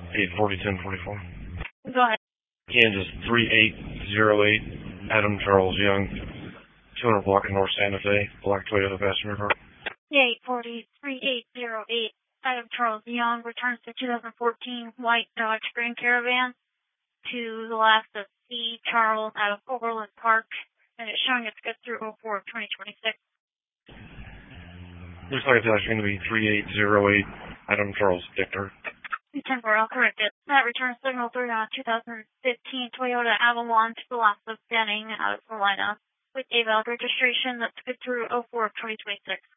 840, 1044. Go ahead. Kansas 3808, Adam Charles Young, 200 block of North Santa Fe, black Toyota passenger car. 840-3808, Adam Charles Young returns to 2014 white Dodge Grand Caravan to the last of C. Charles out of Overland Park, and it's showing it's good through 04 of 2026. Looks like it's actually going to be 3808, Adam Charles Victor. 10-4, I'll correct it. That return signal through 2015 Toyota Avalon to the last of Denning out of Salina with A-valve registration that's good through 04 of 2026.